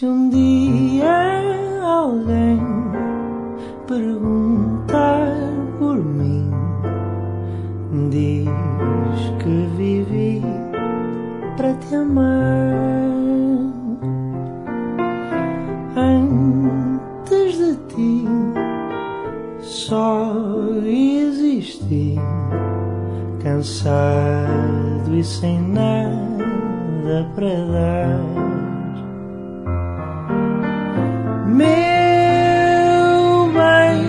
Se um dia alguém perguntar por mim, diz que vivi para te amar. Antes de ti só existi, cansado e sem nada para dar. Meu bem,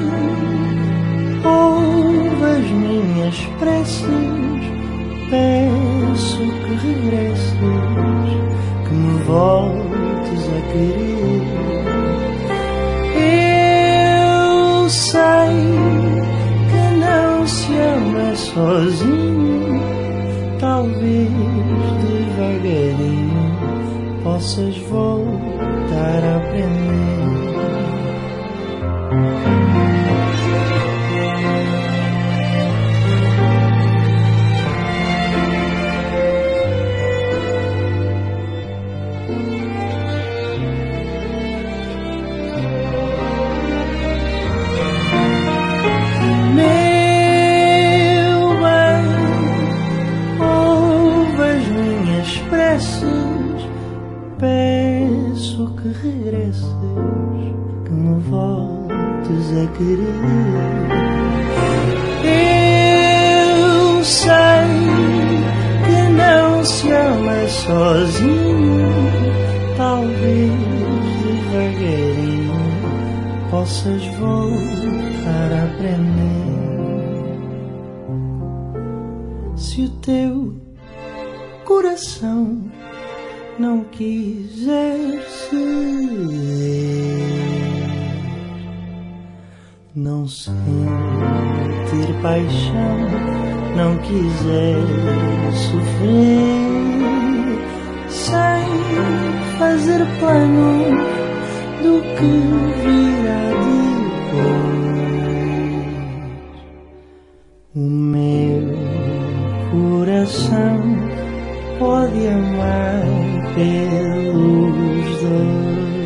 ouve as minhas preces, peço que regresses, que me voltes a querer. Eu sei que não se ama sozinho, talvez devagarinho possas voltar a aprender. Meu bem, ouve as minhas preces, peço que regresses, que me voltes a querer. Eu sei que não se ama sozinho, talvez devagarinho possas voltar a aprender. Se o teu coração não quiser ceder, não sentir paixão, não quiser sofrer, sem fazer planos do que virá depois, o meu coração pode amar pelos dois.